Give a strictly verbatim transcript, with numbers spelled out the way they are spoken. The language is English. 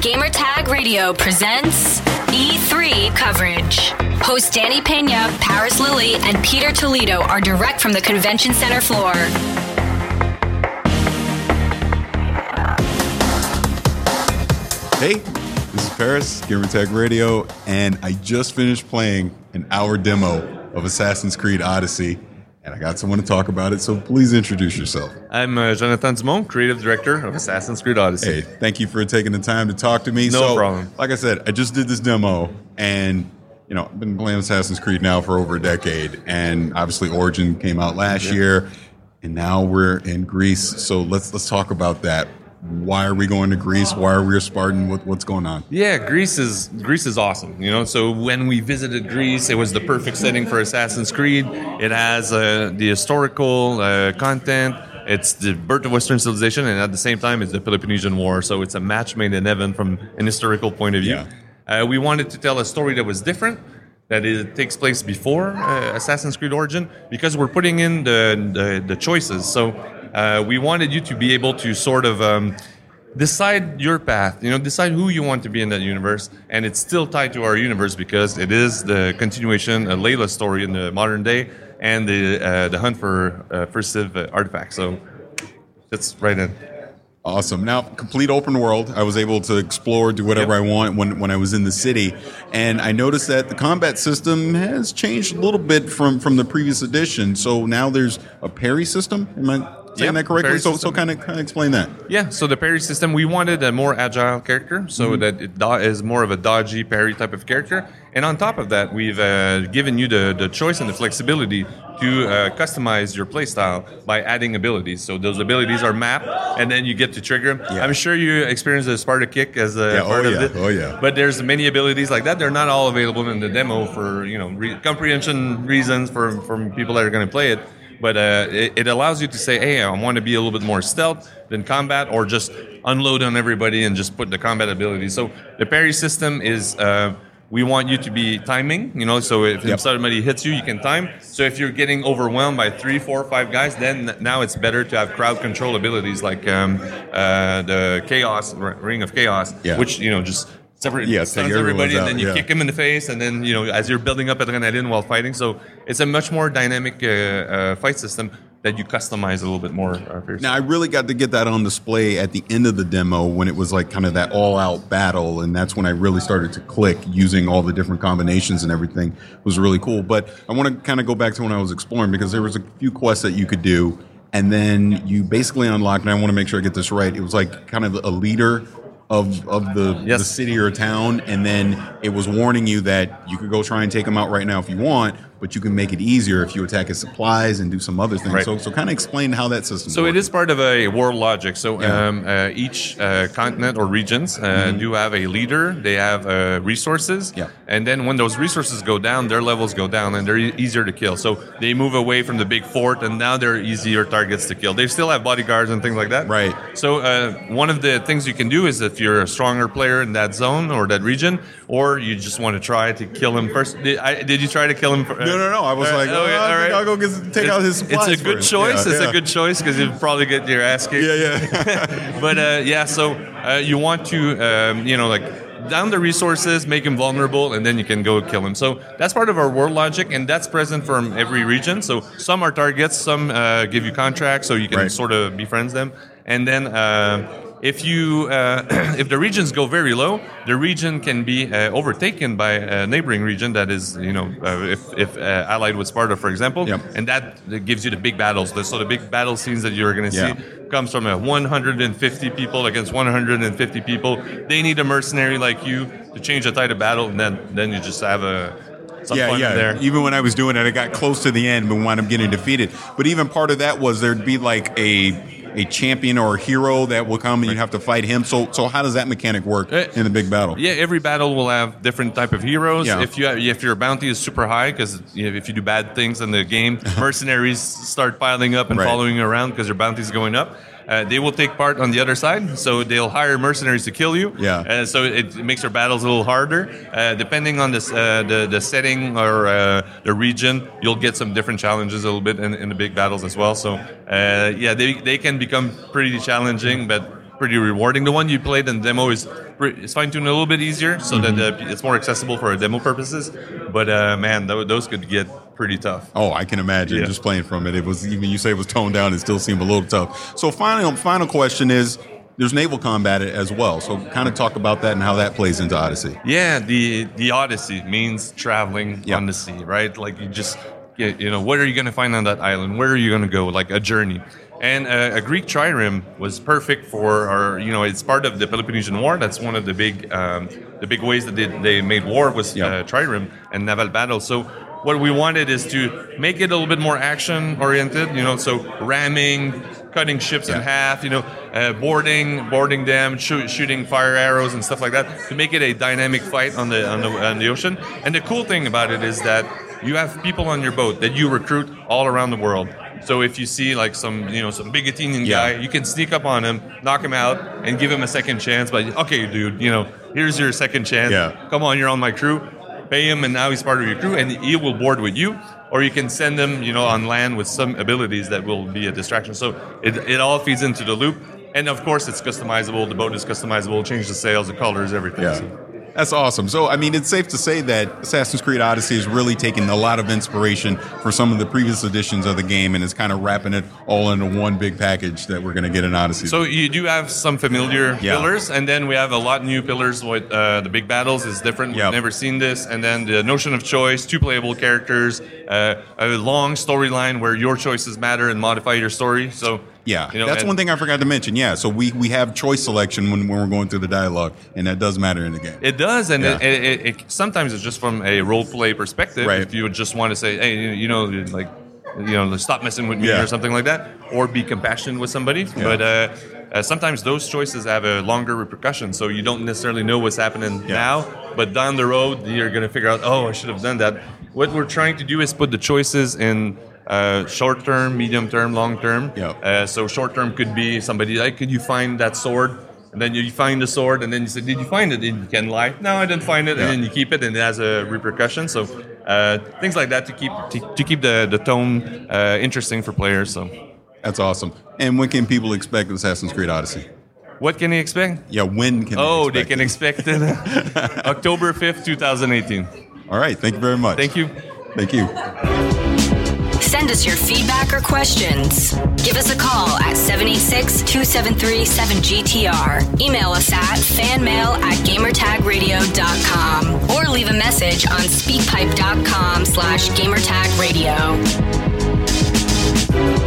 Gamertag Radio presents E three coverage. Hosts Danny Pena, Paris Lilly, and Peter Toledo are direct from the convention center floor. Hey, this is Paris, Gamertag Radio, and I just finished playing an hour demo of Assassin's Creed Odyssey, and I got someone to talk about it, so please introduce yourself. I'm uh, Jonathan Dumont, creative director of Assassin's Creed Odyssey. Hey, thank you for taking the time to talk to me. No so, problem. Like I said, I just did this demo, and you know, I've been playing Assassin's Creed now for over a decade, and obviously Origin came out last yeah. year, and now we're in Greece. So let's let's talk about that. Why are we going to Greece? Why are we a Spartan? What, what's going on? Yeah, Greece is Greece is awesome. You know, so when we visited Greece, it was the perfect setting for Assassin's Creed. It has uh, the historical uh, content. It's the birth of Western civilization, and at the same time, it's the Peloponnesian War. So it's a match made in heaven from an historical point of view. Yeah. Uh, we wanted to tell a story that was different, that it takes place before uh, Assassin's Creed Origin, because we're putting in the the, the choices. So. Uh, we wanted you to be able to sort of um, decide your path, you know, decide who you want to be in that universe, and it's still tied to our universe because it is the continuation, a Layla story in the modern day, and the uh, the hunt for uh, first Civ uh, artifacts. So that's right in. Awesome. Now, complete open world. I was able to explore, do whatever yep. I want when when I was in the city, and I noticed that the combat system has changed a little bit from from the previous edition. So now there's a parry system. Am I saying yep, that correctly? So, system. so kind of kind of explain that. Yeah. So the parry system, we wanted a more agile character, so mm-hmm. that it do- is more of a dodgy parry type of character. And on top of that, we've uh, given you the, the choice and the flexibility to uh, customize your playstyle by adding abilities. So those abilities are mapped, and then you get to trigger them. Yeah. I'm sure you experienced the Sparta kick as a yeah, part oh, of yeah, it. Oh yeah. But there's many abilities like that. They're not all available in the demo for you know re- comprehension reasons for from people that are going to play it. But uh, it, it allows you to say, hey, I want to be a little bit more stealth than combat, or just unload on everybody and just put the combat abilities. So the parry system is, uh, we want you to be timing, you know, so if yep. somebody hits you, you can time. So if you're getting overwhelmed by three, four, five guys, then now it's better to have crowd control abilities like um, uh, the Chaos, Ring of Chaos, yeah. which, you know, just... Separate, yeah, stuns everybody, and then you yeah. kick him in the face, and then you know as you're building up adrenaline while fighting. So it's a much more dynamic uh, uh, fight system that you customize a little bit more. Uh, now I really got to get that on display at the end of the demo when it was like kind of that all-out battle, and that's when I really started to click using all the different combinations and everything. It was really cool. But I want to kind of go back to when I was exploring, because there was a few quests that you could do, and then you basically unlocked. And I want to make sure I get this right. It was like kind of a leader of of the, yes. the city or town, and then it was warning you that you could go try and take them out right now if you want, but you can make it easier if you attack his supplies and do some other things. Right. So so kind of explain how that system So works. It is part of a world logic. So yeah. um, uh, each uh, continent or regions uh, mm-hmm. do have a leader. They have uh, resources. Yeah. And then when those resources go down, their levels go down, and they're e- easier to kill. So they move away from the big fort, and now they're easier targets to kill. They still have bodyguards and things like that. Right. So uh, one of the things you can do is if you're a stronger player in that zone or that region, or you just want to try to kill him first. Did, I, did you try to kill him first? No, no, no. I was uh, like, oh, okay, oh, all right. I'll go get, take it's, out his supplies. It's a good first. choice. Yeah, it's yeah. a good choice because you'll probably get your ass kicked. Yeah, yeah. But uh, yeah, so uh, you want to, um, you know, like down the resources, make him vulnerable, and then you can go kill him. So that's part of our world logic, and that's present from every region. So some are targets, some uh, give you contracts, so you can right. sort of befriend them. And then uh, if you uh, if the regions go very low, the region can be uh, overtaken by a neighboring region that is, you know, uh, if, if uh, allied with Sparta, for example, yep. and that, that gives you the big battles. So the big battle scenes that you're going to yeah. see comes from a one hundred fifty people against one hundred fifty people. They need a mercenary like you to change the tide of battle, and then then you just have a some yeah, fun yeah. there. Even when I was doing it, I got close to the end, but wound up getting defeated. But even part of that was there'd be like a a champion or a hero that will come and you'd have to fight him. So so how does that mechanic work uh, in the big battle? Yeah, every battle will have different type of heroes. Yeah. If you have, if your bounty is super high, because you know, if you do bad things in the game, mercenaries start piling up and right. following you around because your bounty is going up. Uh, they will take part on the other side, so they'll hire mercenaries to kill you. Yeah. Uh, so it, it makes your battles a little harder. Uh, depending on this, uh, the the setting or uh, the region, you'll get some different challenges a little bit in, in the big battles as well. So uh, yeah, they they can become pretty challenging, but pretty rewarding. The one you played in demo is it's fine-tuned a little bit easier, so mm-hmm. that uh, it's more accessible for demo purposes. But uh, man, th- those could get pretty tough. Oh, I can imagine yeah. just playing from it. It was even you say it was toned down, it still seemed a little tough. So final final question is, there's naval combat as well. So kind of talk about that and how that plays into Odyssey. Yeah, the the Odyssey means traveling yep. on the sea, right? Like you just you know, what are you going to find on that island? Where are you going to go? Like a journey. And uh, a Greek trireme was perfect for, our, you know, it's part of the Peloponnesian War. That's one of the big, um, the big ways that they, they made war was yep. uh, trireme and naval battle. So what we wanted is to make it a little bit more action oriented. You know, so ramming, cutting ships yeah. in half. You know, uh, boarding, boarding them, shoot, shooting fire arrows and stuff like that to make it a dynamic fight on the on the on the ocean. And the cool thing about it is that you have people on your boat that you recruit all around the world. So if you see like some, you know, some big Athenian yeah. guy, you can sneak up on him, knock him out, and give him a second chance. But okay, dude, you know, here's your second chance. Yeah. Come on, you're on my crew. Pay him, and now he's part of your crew, and he will board with you. Or you can send him, you know, on land with some abilities that will be a distraction. So it it all feeds into the loop. And of course, it's customizable. The boat is customizable. Change the sails, the colors, everything. Yeah. So. That's awesome. So, I mean, it's safe to say that Assassin's Creed Odyssey is really taking a lot of inspiration for some of the previous editions of the game and is kind of wrapping it all into one big package that we're going to get in Odyssey. So you do have some familiar yeah. pillars, and then we have a lot of new pillars. With uh, the big battles is different. We've yep. never seen this. And then the notion of choice, two playable characters, uh, a long storyline where your choices matter and modify your story. So yeah, you know, that's one thing I forgot to mention. Yeah, so we, we have choice selection when, when we're going through the dialogue, and that does matter in the game. It does, and yeah. it, it, it, sometimes it's just from a role play perspective. Right. If you would just want to say, hey, you know, like, you know, stop messing with me yeah. or something like that, or be compassionate with somebody. Yeah. But uh, uh, sometimes those choices have a longer repercussion, so you don't necessarily know what's happening yeah. now, but down the road you're going to figure out, oh, I should have done that. What we're trying to do is put the choices in Uh, short term, medium term, long term. Yep. Uh, so short term could be somebody like, could you find that sword? And then you find the sword, and then you say, did you find it? And you can lie, no, I didn't find it. Yeah. And then you keep it, and it has a repercussion. So uh, things like that to keep to, to keep the the tone uh, interesting for players. So that's awesome. And when can people expect Assassin's Creed Odyssey? What can they expect? Yeah, when can they oh, expect they can it? expect it October fifth, twenty eighteen. All right, thank you very much. Thank you. Thank you. Send us your feedback or questions. Give us a call at seven eight six, two seven three, seven G T R. Email us at fanmail at gamertagradio dot com or leave a message on speakpipe dot com slash gamertagradio.